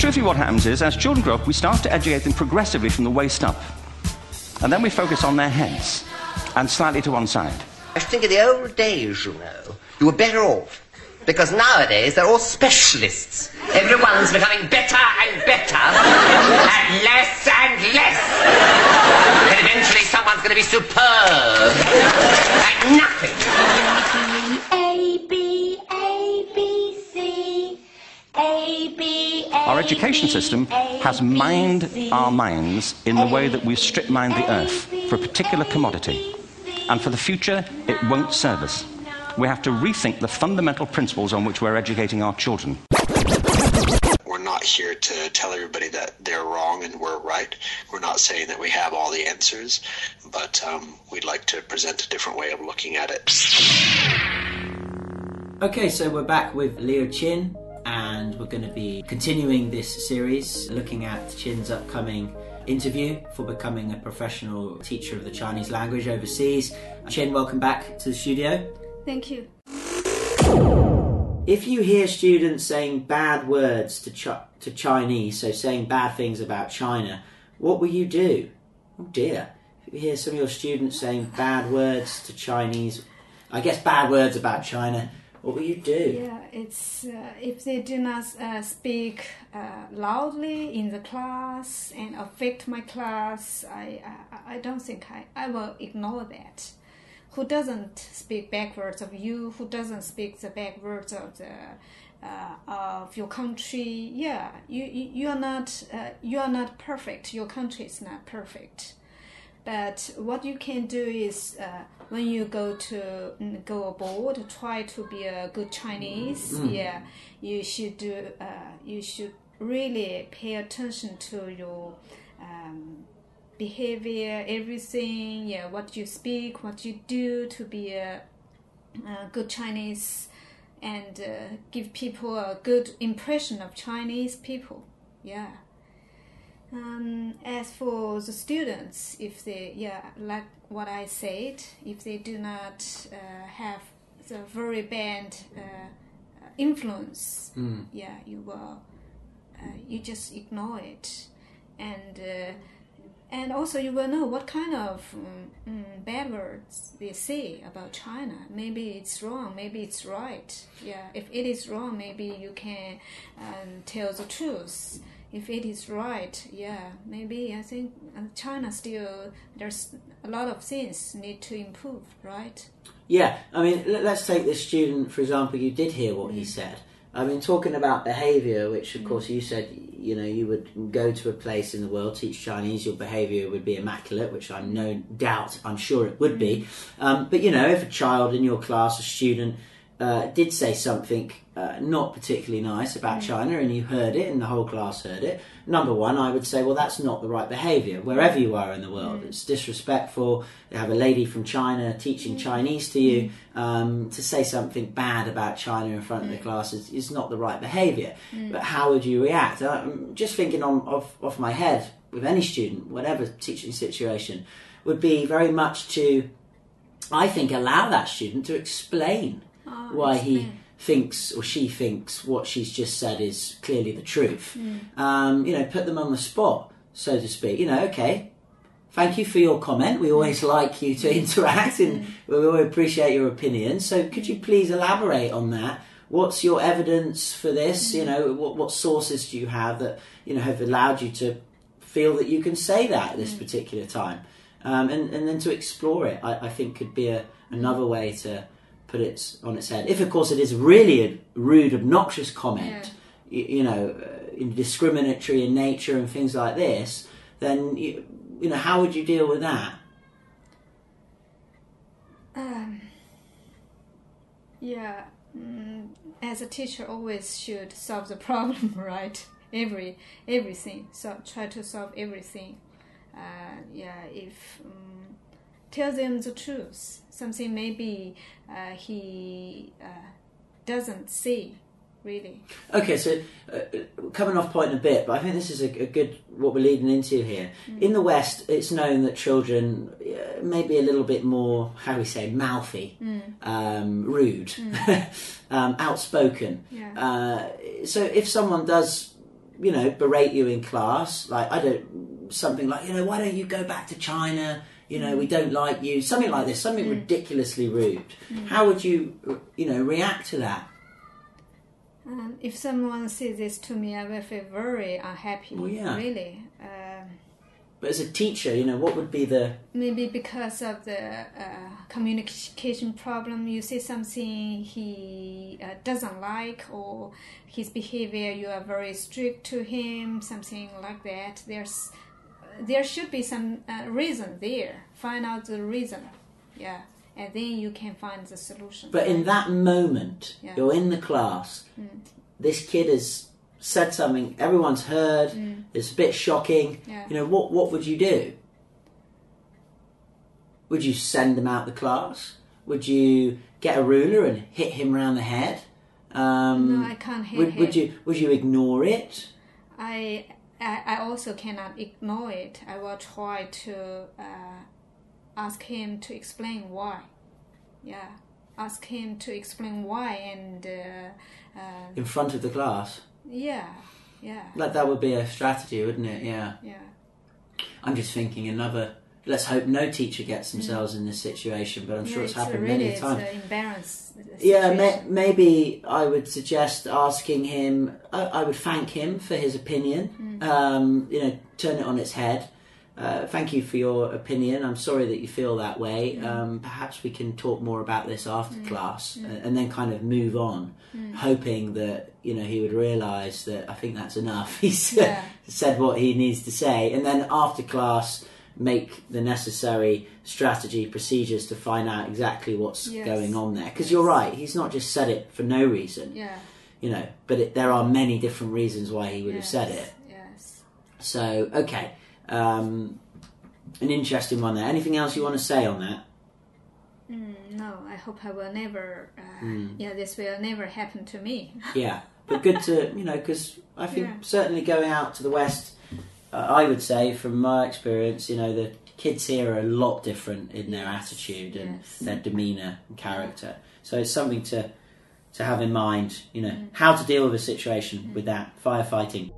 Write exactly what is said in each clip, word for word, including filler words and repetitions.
truthfully what happens is, as children grow up, we start to educate them progressively from the waist up. And then we focus on their heads, and slightly to one side. I think in the old days, you know, you were better off. Because nowadays they're all specialists. Everyone's becoming better and better, and less and less. And eventually someone's going to be superb at nothing. A, B, A, B, C, A, B, A, Our education system has mined our minds in the way that we've strip mined the earth for a particular commodity. And for the future, it won't serve us. We have to rethink the fundamental principles on which we're educating our children. We're not here to tell everybody that they're wrong and we're right. We're not saying that we have all the answers, but um, we'd like to present a different way of looking at it. Okay, so we're back with Leo Chin, and we're going to be continuing this series looking at Chin's upcoming interview for becoming a professional teacher of the Chinese language overseas. Chin, welcome back to the studio. Thank you. If you hear students saying bad words to Ch- to Chinese, so saying bad things about China, what will you do? Oh dear. If you hear some of your students saying bad words to Chinese, I guess bad words about China, what will you do? Yeah, it's uh, if they do not uh, speak uh, loudly in the class and affect my class, I I, I don't think I, I will ignore that. Who doesn't speak backwards of you? Who doesn't speak the backwards of the uh, of your country? Yeah, you you, you are not uh, you are not perfect. Your country is not perfect. But what you can do is uh, when you go to go abroad, try to be a good Chinese. Mm. Yeah, you should do. Uh, you should really pay attention to your Um, behavior, everything, yeah, what you speak, what you do to be a, a good Chinese, and uh, give people a good impression of Chinese people, yeah. Um, as for the students, if they, yeah, like what I said, if they do not uh, have the very bad uh, influence, mm. yeah, you will, uh, you just ignore it, and uh, And also you will know what kind of um, um, bad words they say about China. Maybe it's wrong, maybe it's right. Yeah, if it is wrong, maybe you can um, tell the truth. If it is right, yeah, maybe I think China still, there's a lot of things need to improve, right? Yeah, I mean, let's take this student, for example, you did hear what mm. he said. I mean, talking about behaviour, which of mm. course you said, you know, you would go to a place in the world, teach Chinese, your behaviour would be immaculate, which I'm no doubt, I'm sure it would be. Um, but, you know, if a child in your class, a student, uh, did say something uh, not particularly nice about mm. China and you heard it and the whole class heard it, number one, I would say, well, that's not the right behaviour, wherever you are in the world. Mm. It's disrespectful. You have a lady from China teaching mm. Chinese to you. Um, to say something bad about China in front of the class is, is not the right behaviour. Mm. But how would you react? I'm just thinking on off, off my head, with any student, whatever teaching situation, would be very much to, I think, allow that student to explain oh, why explain. he thinks or she thinks what she's just said is clearly the truth. Mm. Um, you know, put them on the spot, so to speak. You know, okay, thank you for your comment. We always like you to interact and we always appreciate your opinion. So could you please elaborate on that? What's your evidence for this? You know, what, what sources do you have that, you know, have allowed you to feel that you can say that at this particular time? Um, and, and then to explore it, I, I think could be a, another way to put it on its head. If, of course, it is really a rude, obnoxious comment, yeah. you, you know, uh, discriminatory in nature and things like this, then... You, You know, how would you deal with that? Um, yeah, mm, as a teacher, always should solve the problem, right? Every everything. So try to solve everything. Uh, yeah, if um, tell them the truth. Something maybe uh, he uh, doesn't see. Really. Okay, so uh, coming off point a bit, but I think this is a, a good, what we're leading into here. Mm. In the West, it's known that children uh, may be a little bit more, how do we say, mouthy, mm. um, rude, mm. um, outspoken. Yeah. Uh, so if someone does you know, berate you in class, like I don't, something like, you know, why don't you go back to China? You know, we don't like you. Something like this, something mm. ridiculously rude. Mm. How would you, you know, react to that? Um, if someone says this to me, I will feel very unhappy. Well, yeah. Really. Um, but as a teacher, you know, what would be the... Maybe because of the uh, communication problem, you say something he uh, doesn't like, or his behavior, you are very strict to him, something like that. There's, there should be some uh, reason there. Find out the reason. Yeah. And then you can find the solution. But in that moment, yeah. you're in the class, mm. this kid has said something, everyone's heard, mm. it's a bit shocking. Yeah. You know, what, what would you do? Would you send him out the class? Would you get a ruler and hit him round the head? Um, no, I can't hit would, him. Would you, would you ignore it? I, I, I also cannot ignore it. I will try to... Uh, ask him to explain why. Yeah, ask him to explain why and... Uh, uh, in front of the class? Yeah, yeah. Like that would be a strategy, wouldn't it? Yeah. Yeah. I'm just thinking another... Let's hope no teacher gets themselves mm. in this situation, but I'm sure yeah, it's, it's happened really, many times. It's an embarrassed situation. Yeah, may, maybe I would suggest asking him... I, I would thank him for his opinion. Mm. Um, you know, turn it on its head. Uh, thank you for your opinion. I'm sorry that you feel that way. Mm. Um, perhaps we can talk more about this after mm. class mm. And, and then kind of move on, mm. hoping that, you know, he would realise that I think that's enough. He's yeah. said what he needs to say. And then after class, make the necessary strategy, procedures to find out exactly what's yes. going on there. Because yes. you're right, he's not just said it for no reason. Yeah. You know, but it, there are many different reasons why he would yes. have said it. Yes. So, okay. Um, an interesting one there. Anything else you want to say on that? Mm, no, I hope I will never. Uh, mm. Yeah, this will never happen to me. Yeah, but good to you know because I think yeah. certainly going out to the West, uh, I would say from my experience, you know, the kids here are a lot different in their yes. attitude and yes. their demeanour and character. Yeah. So it's something to to have in mind. You know, mm. how to deal with a situation mm. with that firefighting.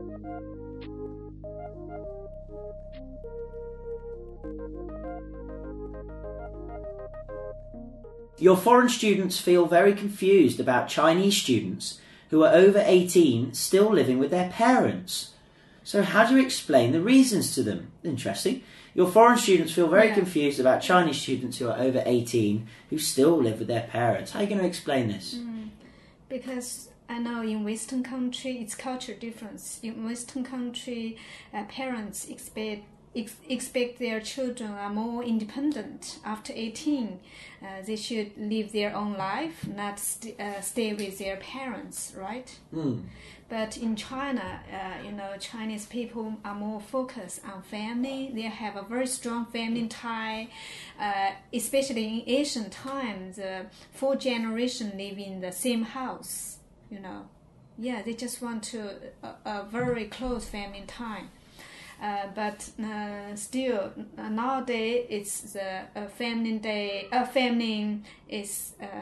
Your foreign students feel very confused about Chinese students who are over eighteen still living with their parents. So how do you explain the reasons to them? Interesting. Your foreign students feel very yeah. confused about Chinese students who are over eighteen who still live with their parents. How are you going to explain this? Mm, because I know in Western country it's culture difference. In Western country, uh, parents expect Ex- expect their children are more independent after eighteen. Uh, they should live their own life, not st- uh, stay with their parents, right? Mm. But in China, uh, you know, Chinese people are more focused on family. They have a very strong family tie, uh, especially in Asian times. The four generations live in the same house, you know. Yeah, they just want to a, a very close family time. Uh, but uh, still, uh, nowadays it's the uh, family day. Uh, family is uh,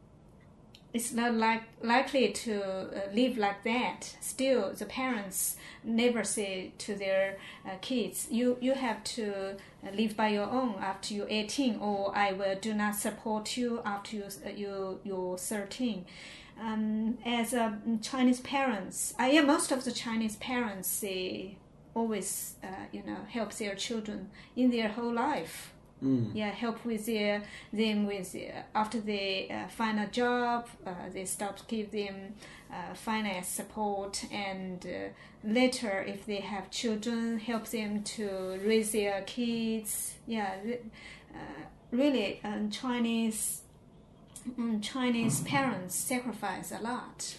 it's not like likely to uh, live like that. Still, the parents never say to their uh, kids, "You you have to live by your own after you're eighteen, or I will do not support you after you uh, you you're thirteen." Um, as uh, Chinese parents, uh, yeah, most of the Chinese parents they. always, uh, you know, help their children in their whole life. Mm. Yeah, help with their them with their, after they uh, find a job, uh, they start to give them uh, finance support, and uh, later, if they have children, help them to raise their kids. Yeah, uh, really, um, Chinese um, Chinese parents sacrifice a lot.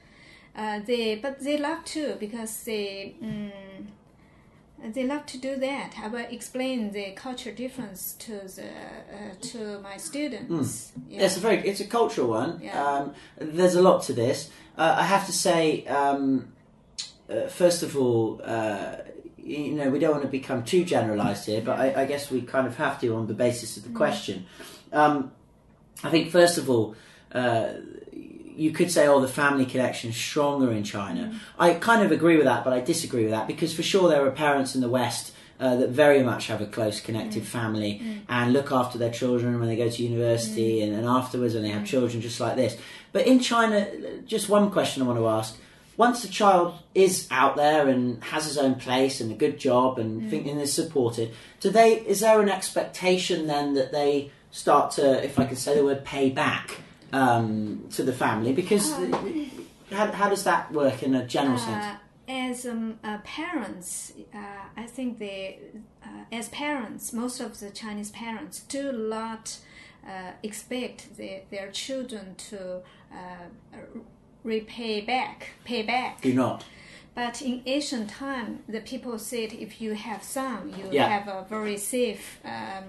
Uh, they but they love to because they. Um, They love to do that. I will explain the culture difference to the uh, to my students. Mm. Yeah. It's a very it's a cultural one. Yeah. Um, there's a lot to this. Uh, I have to say, um, uh, first of all, uh, you know, we don't want to become too generalised here, but I, I guess we kind of have to on the basis of the question. Um, I think first of all, uh, you could say, oh, the family connection is stronger in China. Mm. I kind of agree with that, but I disagree with that, because for sure there are parents in the West uh, that very much have a close connected mm. family mm. and look after their children when they go to university mm. and, and afterwards when they have children, just like this. But in China, just one question I want to ask. Once the child is out there and has his own place and a good job and, mm. think, and is supported, do they? Is there an expectation then that they start to, if I can say the word, pay back um, to the family? Because uh, how, how does that work in a general uh, sense? As um, uh, parents, uh, I think they, uh, as parents, most of the Chinese parents do not uh, expect the, their children to uh, repay back, pay back. Do not. But in ancient time, the people said if you have son, you yeah. have a very safe, um,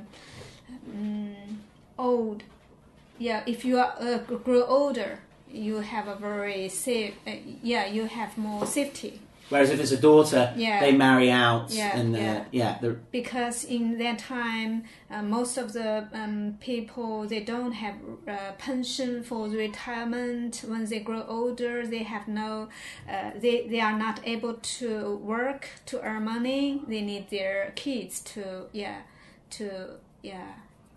um, old. Yeah, if you are uh, grow older, you have a very safe. Uh, yeah, you have more safety. Whereas if it's a daughter, yeah. they marry out, yeah, and uh, yeah, yeah because in that time, uh, most of the um, people, they don't have uh, pension for retirement. When they grow older, they have no, uh, they they are not able to work to earn money. They need their kids to yeah, to yeah,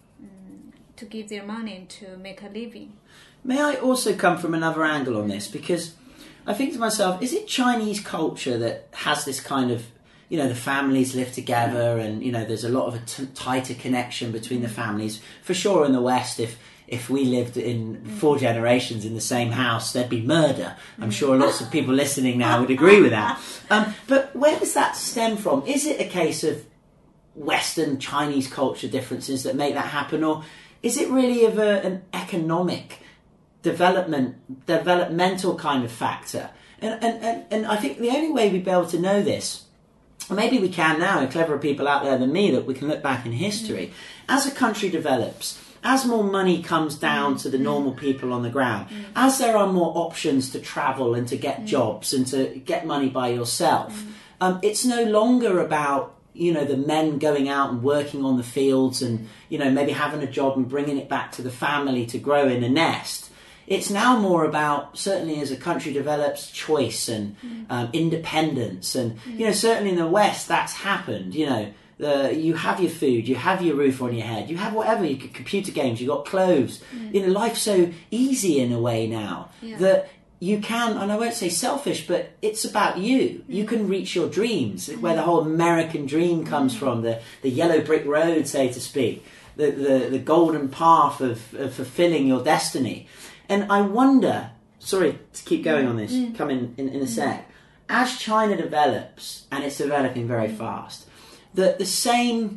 um, to give their money to make a living. May I also come from another angle on this, because I think to myself, is it Chinese culture that has this kind of, you know, the families live together and, you know, there's a lot of a t- tighter connection between the families. For sure in the West, if if we lived in four generations in the same house, there'd be murder. I'm sure lots of people listening now would agree with that. Um, but where does that stem from? Is it a case of Western Chinese culture differences that make that happen? Or is it really of a, an economic development, developmental kind of factor? And, and, and, and I think the only way we'd be able to know this, maybe we can now, and cleverer people out there than me, that we can look back in history, mm. as a country develops, as more money comes down mm. to the normal people on the ground, mm. as there are more options to travel and to get mm. jobs and to get money by yourself, mm. um, it's no longer about, you know, the men going out and working on the fields and, you know, maybe having a job and bringing it back to the family to grow in a nest. It's now more about, certainly as a country develops, choice and mm. um, independence. And, mm. you know, certainly in the West, that's happened. You know, the, you have your food, you have your roof on your head, you have whatever, you could computer games, you got clothes. Mm. You know, life's so easy in a way now yeah. that you can, and I won't say selfish, but it's about you. Mm. You can reach your dreams, mm. where the whole American dream comes mm. from, the, the yellow brick road, so to speak, the, the, the golden path of, of fulfilling your destiny. And I wonder, sorry to keep going on this, mm. come in, in, in a sec, as China develops, and it's developing very mm. fast, that the same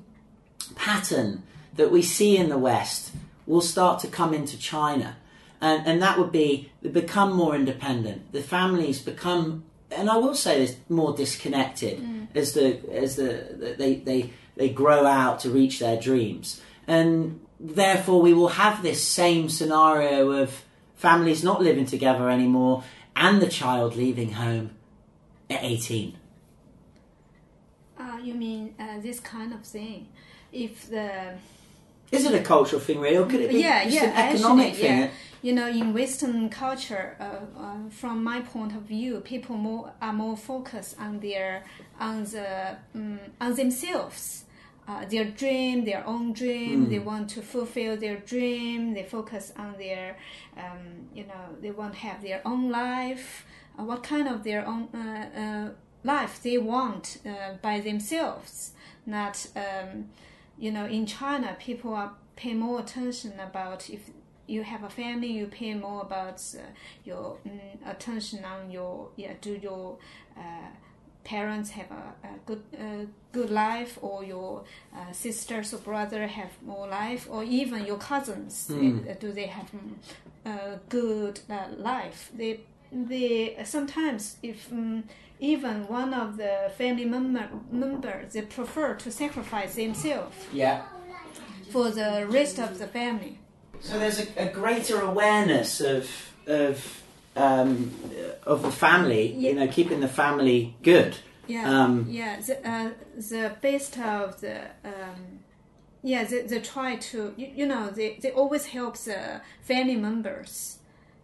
pattern that we see in the West will start to come into China. And, and that would be, they become more independent. The families become, and I will say this, more disconnected mm. as the as the, the they, they, they grow out to reach their dreams. And therefore we will have this same scenario of families not living together anymore and the child leaving home at eighteen. Uh, you mean uh, this kind of thing? If the Is it a cultural thing, really, or could it be yeah, just yeah, an economic actually, thing? Yeah. You know, in Western culture, uh, uh, from my point of view, people more are more focused on their on the um, on themselves. Uh, their dream, their own dream, mm. they want to fulfill their dream, they focus on their, um, you know, they want to have their own life, uh, what kind of their own uh, uh, life they want uh, by themselves. Not, um, you know, in China, people are pay more attention about if you have a family, you pay more about uh, your um, attention on your, yeah, do your, uh, parents have a, a good uh, good life, or your uh, sisters or brother have more life, or even your cousins mm. they, do they have a uh, good uh, life? They they sometimes if um, even one of the family member members they prefer to sacrifice themselves yeah. for the rest of the family. So there's a, a greater awareness of of. Um, of the family, yeah. you know, keeping the family good. Yeah, um, yeah. The, uh, the best of the, um, yeah, they, they try to, you, you know, they, they always help the family members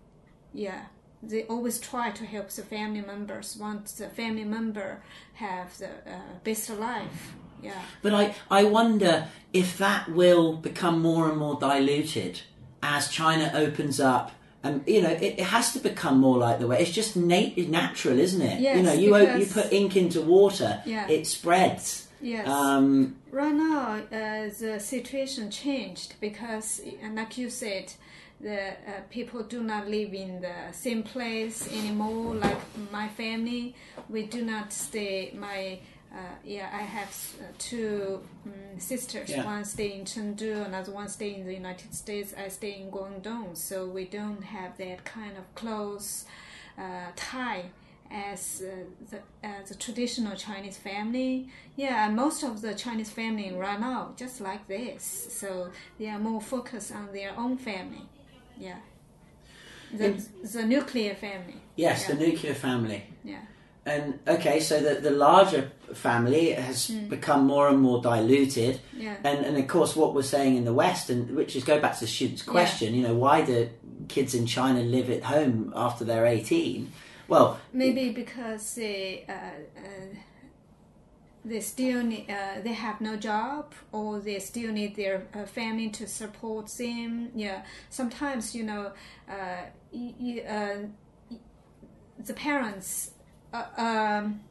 Yeah, they always try to help the family members. Want the family member have the uh, best life. Yeah. But I, I wonder if that will become more and more diluted as China opens up. And, you know, it, it has to become more like the way. It's just nat- natural, isn't it? Yes, you know, you, because- you put ink into water, Yeah. it spreads. Yes. Um, Right now, uh, the situation changed because, uh, like you said, the uh, people do not live in the same place anymore. Like my family, we do not stay. My uh, yeah, I have uh, two um, sisters. Yeah. One stay in Chengdu, another one stay in the United States. I stay in Guangdong, so we don't have that kind of close uh, tie as uh, the uh, the traditional Chinese family. Yeah, most of the Chinese family right now just like this. So they are more focused on their own family. Yeah, the the nuclear family. yes, yeah. the nuclear family. Yeah. And, okay, so the, the larger family has become more and more diluted. Yeah. And, and, of course, what we're saying in the West, and which is go back to the student's question, you know, why do kids in China live at home after they're eighteen? Well, Maybe because they uh, uh, they still need, uh, they have no job, or they still need their uh, family to support them. Yeah, sometimes you know, uh, y- y- uh, y- the parents uh, um,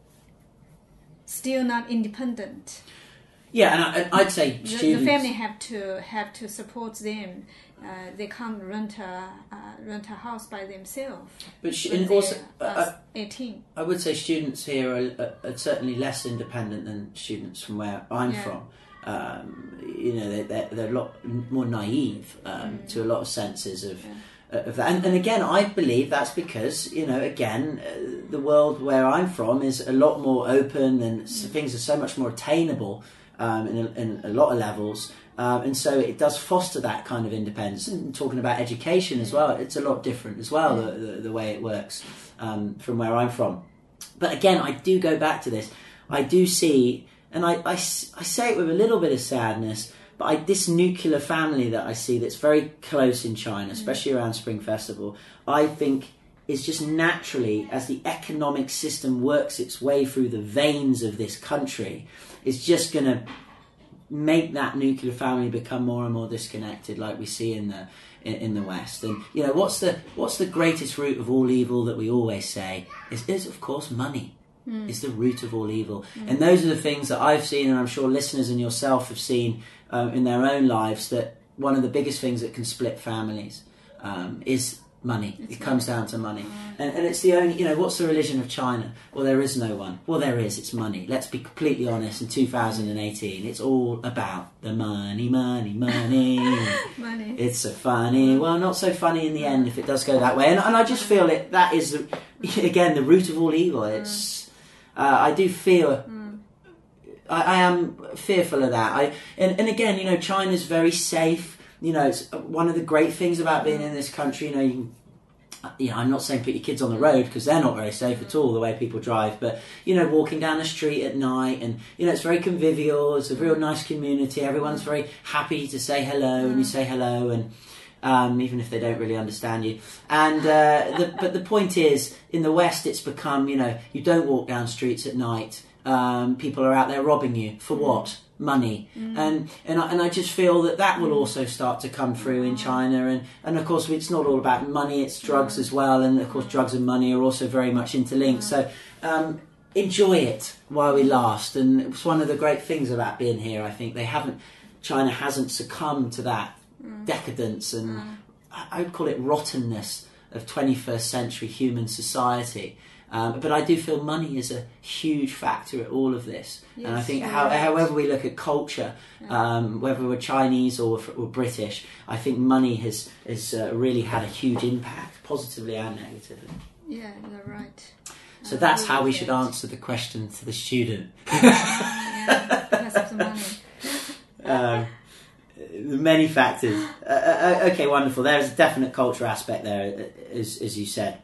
still not independent. yeah, and I, I'd say The, students... the family have to have to support them. Uh, they can't rent a uh, rent a house by themselves. But sh- when and also, they're, uh, uh, eighteen. I would say students here are, are, are certainly less independent than students from where I'm Yeah. from. Um, you know, they're, they're, they're a lot more naive um, Mm. to a lot of senses of, of that. And, and again, I believe that's because, you know, again, uh, the world where I'm from is a lot more open and s things are so much more attainable um, in, a, in a lot of levels. Um, and so it does foster that kind of independence. And talking about education as well, it's a lot different as well, the, the, the way it works um, from where I'm from. But again, I do go back to this. I do see, and I, I, I say it with a little bit of sadness, but I, this nuclear family that I see that's very close in China, especially around Spring Festival, I think is just naturally, as the economic system works its way through the veins of this country, is just going to make that nuclear family become more and more disconnected, like we see in the in, in the West. And you know, what's the what's the greatest root of all evil that we always say is, is of course money. Mm. Is the root of all evil. Mm. And those are the things that I've seen, and I'm sure listeners and yourself have seen um, in their own lives, that one of the biggest things that can split families um, is money. It's it comes money. down to money. Mm. And, and it's the only, you know, what's the religion of China? Well, there is no one. Well, there is. It's money. Let's be completely honest. In two thousand eighteen, it's all about the money, money, money. Money. It's so funny. Well, not so funny in the end if it does go that way. And, and I just feel it. That is, the, again, the root of all evil. It's... Uh, I do feel, mm. I, I am fearful of that. I and, and again, you know, China's very safe. You know, it's one of the great things about being in this country. You know, you can, you know, I'm not saying put your kids on the road because they're not very safe at all, the way people drive. But, you know, walking down the street at night and, you know, it's very convivial. It's a real nice community. Everyone's very happy to say hello, and you say hello, and Um, even if they don't really understand you. And uh, the, but the point is, in the West, it's become, you know, you don't walk down streets at night. Um, people are out there robbing you for what? Money. Mm. And and I, and I just feel that that will also start to come through in China. And, and of course, it's not all about money; it's drugs as well. And of course, drugs and money are also very much interlinked. So um, enjoy it while we last. And it's one of the great things about being here. I think they haven't. China hasn't succumbed to that decadence and mm. I would call it rottenness of twenty-first century human society. Um, but I do feel money is a huge factor at all of this. Yes, and I think how, right. however we look at culture, yeah. um, whether we're Chinese or, or British, I think money has, has uh, really had a huge impact, positively and negatively. Yeah, you're right. So I that's how we should it. answer the question to the student. Yeah, because of the money. um, Many factors. Uh, uh, okay, wonderful. There's a definite culture aspect there, as, as you said.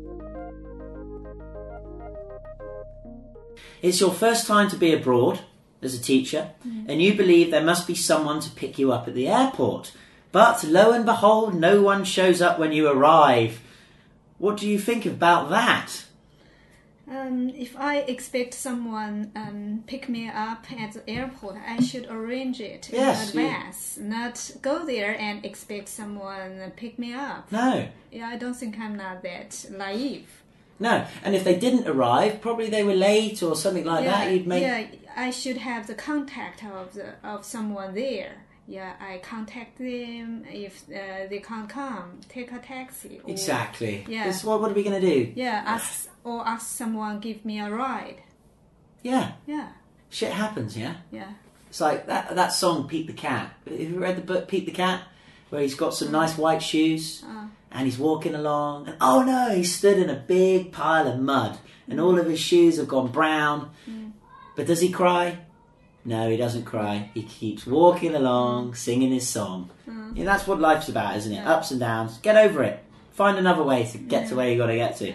It's your first time to be abroad. as a teacher, and you believe there must be someone to pick you up at the airport. But lo and behold, no one shows up when you arrive. What do you think about that? Um, if I expect someone um, pick me up at the airport, I should arrange it Yes, in you- advance, not go there and expect someone pick me up. No. Yeah, I don't think I'm not that naive. No. And if they didn't arrive, probably they were late or something like yeah, that. You'd make... yeah, I should have the contact of the of someone there. Yeah, I contact them if uh, they can't come. Take a taxi. Or, Exactly. Yeah. This- what, what are we going to do? Yeah, ask or ask someone give me a ride. Yeah. Yeah, Shit happens, yeah? yeah. It's like that that song, Pete the Cat. Have you read the book Pete the Cat? Where he's got some nice white shoes and he's walking along and oh no, he's stood in a big pile of mud and all of his shoes have gone brown. But does he cry? No, he doesn't cry. He keeps walking along, singing his song. Yeah, that's what life's about, isn't it? Ups and downs. Get over it. Find another way to get to where you got to get to.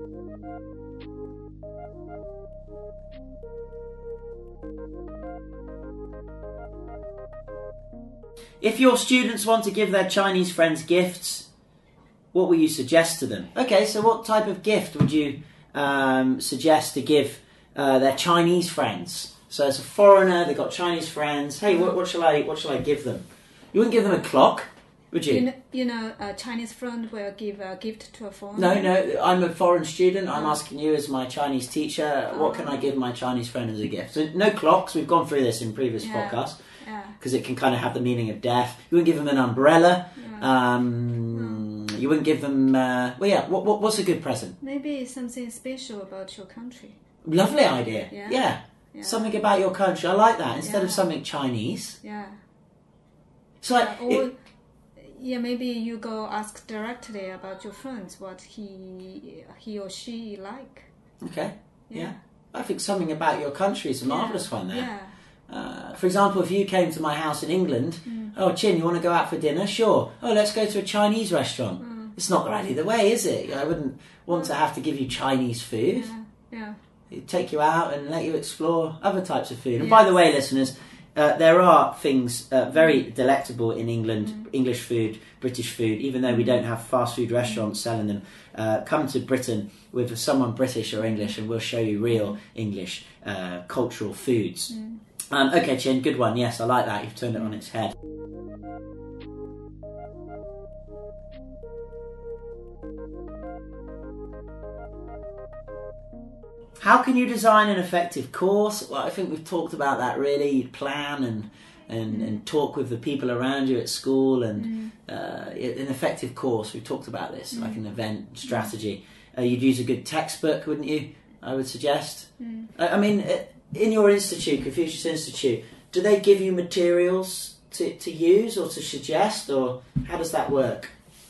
If your students want to give their Chinese friends gifts, what will you suggest to them? Okay, so what type of gift would you um, suggest to give uh, their Chinese friends? So as a foreigner, they've got Chinese friends. Hey, what, what shall I what shall I give them? You wouldn't give them a clock, would you? You know, you know, a Chinese friend will give a gift to a foreigner. No, no, I'm a foreign student. I'm asking you as my Chinese teacher, what can I give my Chinese friend as a gift? So no clocks. We've gone through this in previous Yeah. podcasts. Yeah. Because it can kind of have the meaning of death. You wouldn't give them an umbrella. Um, you wouldn't give them... Uh, well, yeah, what, what, what's a good present? Maybe something special about your country. Lovely idea. Yeah. Yeah. Yeah. Something about your country. I like that. Instead of Yeah. something Chinese. Yeah. It's like... Or, it- yeah, maybe you go ask directly about your friends what he he or she like. okay. Yeah. Yeah. I think something about your country is a marvellous yeah. one there. Yeah. Uh, for example, if you came to my house in England, Mm. oh, Chin, you want to go out for dinner? Sure. Oh, let's go to a Chinese restaurant. Mm. It's not really the way, is it? I wouldn't want to have to give you Chinese food. Yeah. Yeah. It'd take you out and let you explore other types of food. And Yes. by the way, listeners, uh, there are things uh, very delectable in England, Mm. English food, British food, even though we don't have fast food restaurants selling them. Uh, come to Britain with someone British or English and we'll show you real English uh, cultural foods. Mm. Um, okay, Chin, good one. Yes, I like that. You've turned it on its head. How can you design an effective course? Well, I think we've talked about that really. You'd plan and and, and talk with the people around you at school and uh, an effective course. We've talked about this, like an event strategy. Uh, you'd use a good textbook, wouldn't you? I would suggest. I, I mean, uh, in your institute, Confucius Institute, do they give you materials to, to use or to suggest, or how does that work?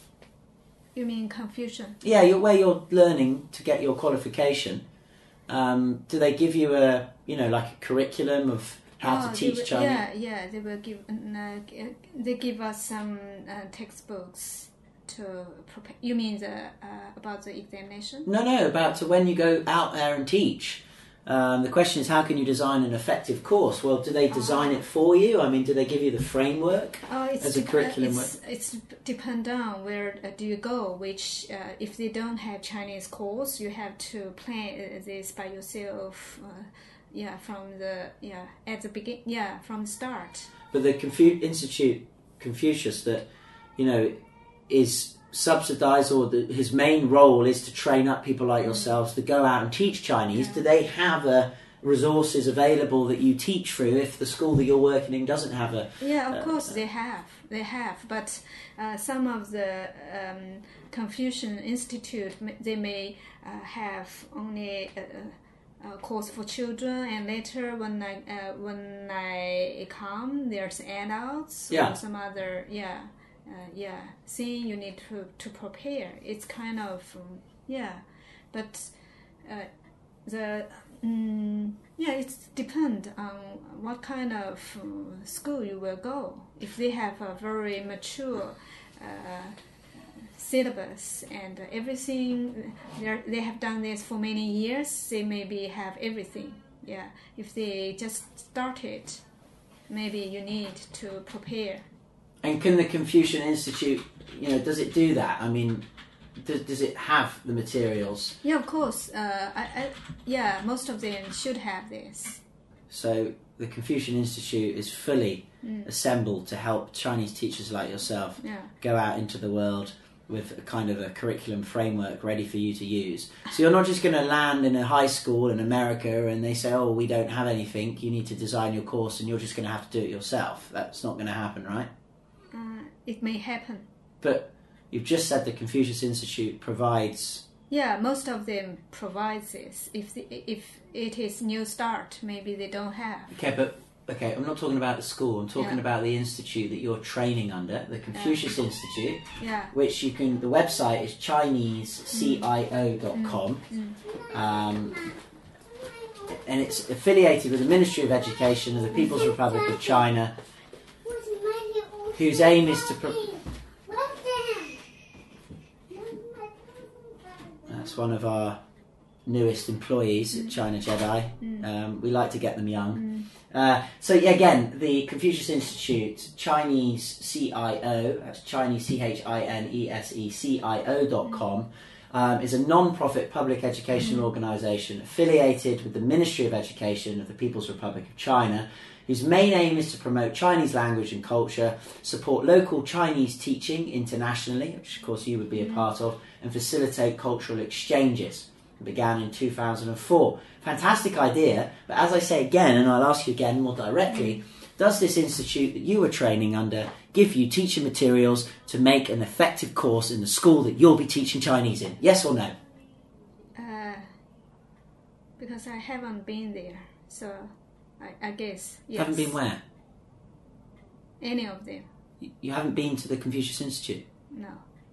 You mean confusion? Yeah, you're, where you're learning to get your qualification. Um, do they give you a, you know, like a curriculum of how Oh, to they teach will- Chinese? Yeah, yeah. They will give. Uh, g- they give us some uh, textbooks to prepare. You mean the uh, about the examination? No, no, about to when you go out there and teach. Um, the question is, how can you design an effective course? Well, do they design it for you? I mean, do they give you the framework Oh, it's as a dep- curriculum? It's, it's depend on where uh, do you go. Which uh, if they don't have Chinese course, you have to plan uh, this by yourself. Uh, yeah, from the yeah at the begin. Yeah, from the start. But the Confu- Institute Confucius that, you know, is subsidised, or the, his main role is to train up people like yourselves to go out and teach Chinese. Yeah. Do they have uh, resources available that you teach through if the school that you're working in doesn't have a... Yeah, of Uh, course they have. They have, but uh, some of the um, Confucian Institute m- they may uh, have only a, a course for children, and later when I uh, when I come, there's adults Yeah. or some other yeah uh, yeah thing you need to to prepare. It's kind of um, yeah, but uh, the. Mm, yeah, it depends on what kind of uh, school you will go. If they have a very mature uh, syllabus and everything, they they have done this for many years, they maybe have everything. Yeah, if they just started, maybe you need to prepare. And can the Confucian Institute, you know, does it do that? I mean, does, does it have the materials? Yeah, of course. Uh, I, I, yeah, most of them should have this. So the Confucian Institute is fully mm. assembled to help Chinese teachers like yourself yeah. go out into the world with a kind of a curriculum framework ready for you to use. So you're not just going to land in a high school in America and they say, oh, we don't have anything, you need to design your course and you're just going to have to do it yourself. That's not going to happen, right? Uh, it may happen. But you've just said the Confucius Institute provides... Yeah, most of them provides this. If the, if it is new start, maybe they don't have. Okay, but okay, I'm not talking about the school. I'm talking yeah. about the institute that you're training under, the Confucius yeah. Institute, yeah. which you can. The website is Chinese C I O dot com, mm. mm. um, and it's affiliated with the Ministry of Education of the People's Republic of China, whose aim is to. Pro- That's one of our newest employees at China Jedi. Mm. Um, we like to get them young. Mm. Uh, so yeah, again, the Confucius Institute, Chinese C I O, that's Chinese C H I N E S E C I O dot com, um, is a non-profit public education mm. organisation affiliated with the Ministry of Education of the People's Republic of China, whose main aim is to promote Chinese language and culture, support local Chinese teaching internationally, which of course you would be a part of, and facilitate cultural exchanges. It began in two thousand four. Fantastic idea, but as I say again, and I'll ask you again more directly, does this institute that you were training under give you teacher materials to make an effective course in the school that you'll be teaching Chinese in? Yes or no? Uh, because I haven't been there, so I, I guess yes. Haven't been where? Any of them. You haven't been to the Confucius Institute? No.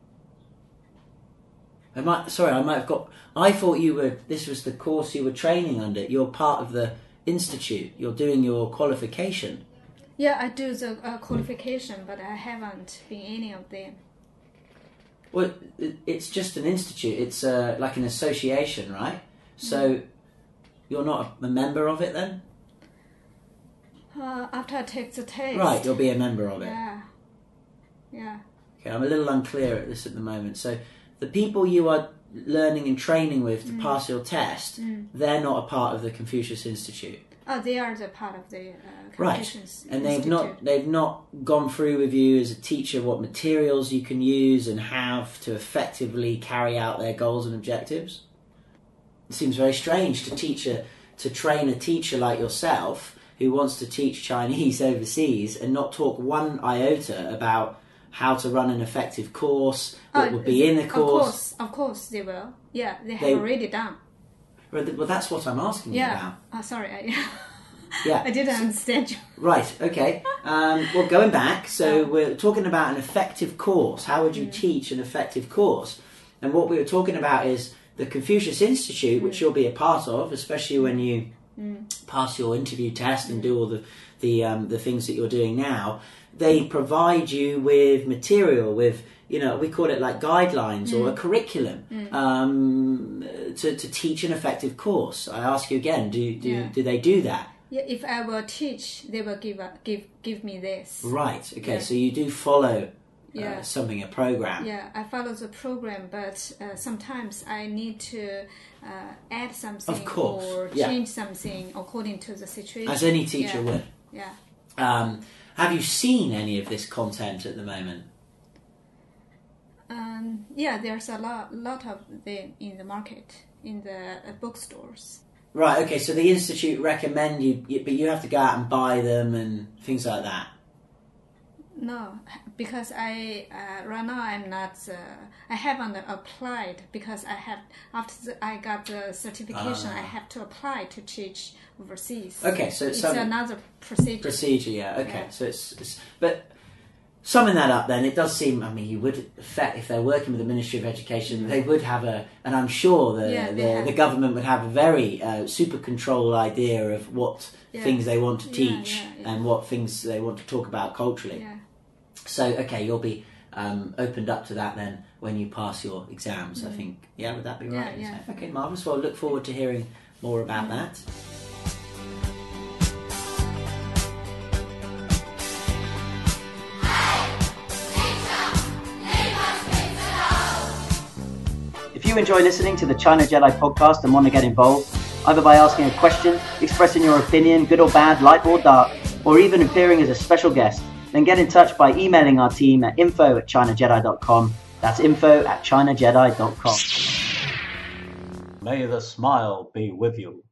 I might, sorry, I might have got... I thought you were... This was the course you were training under. You're part of the institute. You're doing your qualification. Yeah, I do the uh, qualification, but I haven't been any of them. Well, it, it's just an institute. It's uh, like an association, right? So mm. you're not a member of it then? Uh, after I take the test. Right, you'll be a member of it. Yeah. Yeah. Okay, I'm a little unclear at this at the moment. So the people you are learning and training with to mm. pass your test, mm. they're not a part of the Confucius Institute. Oh, they are the part of the uh, Right, Confucius and they've Institute. not they've not gone through with you as a teacher what materials you can use and have to effectively carry out their goals and objectives. It seems very strange to teach a, to train a teacher like yourself who wants to teach Chinese overseas and not talk one iota about how to run an effective course, what uh, would be in the course. Of course, of course they will. Yeah, they have they, already done. Well, that's what I'm asking yeah. you about. Oh, sorry, I, yeah. I didn't understand you. Right, okay. Um, well, going back, so we're talking about an effective course. How would you mm. teach an effective course? And what we were talking about is the Confucius Institute, mm. which you'll be a part of, especially when you mm. pass your interview test and do all the the um, the things that you're doing now. They provide you with material, with, you know, we call it like guidelines mm. or a curriculum mm. um, to, to teach an effective course. I ask you again, do do, yeah. do they do that? Yeah, if I will teach, they will give a, give give me this. Right, okay, yeah. So you do follow uh, yeah. something, a program. Yeah, I follow the program, but uh, sometimes I need to uh, add something of course. or yeah. change something according to the situation. As any teacher yeah. would. Yeah. Um, have you seen any of this content at the moment? Um, yeah, there's a lot, lot of them in the market, in the uh, bookstores. Right, okay, so the Institute recommend you, but you have to go out and buy them and things like that? No, because I, uh, right now I'm not, uh, I haven't applied because I have, after the, I got the certification, uh, I have to apply to teach overseas. Okay, so it's, it's some, another procedure. Procedure, yeah, okay, yeah. so it's, it's, but summing that up then, it does seem, I mean, you would, if they're working with the Ministry of Education, they would have a, and I'm sure the yeah, the, the government would have a very uh, super control idea of what yeah. things they want to teach yeah, yeah, yeah. and what things they want to talk about culturally. Yeah. So, okay, you'll be um, opened up to that then when you pass your exams, mm. I think. Yeah, would that be right? Yeah, yeah. Okay, marvellous. Well, look forward to hearing more about mm. that. enjoy listening to the China Jedi podcast and want to get involved, either by asking a question, expressing your opinion, good or bad, light or dark, or even appearing as a special guest, then get in touch by emailing our team at info at china jedi dot com. That's info at china jedi dot com. May the smile be with you.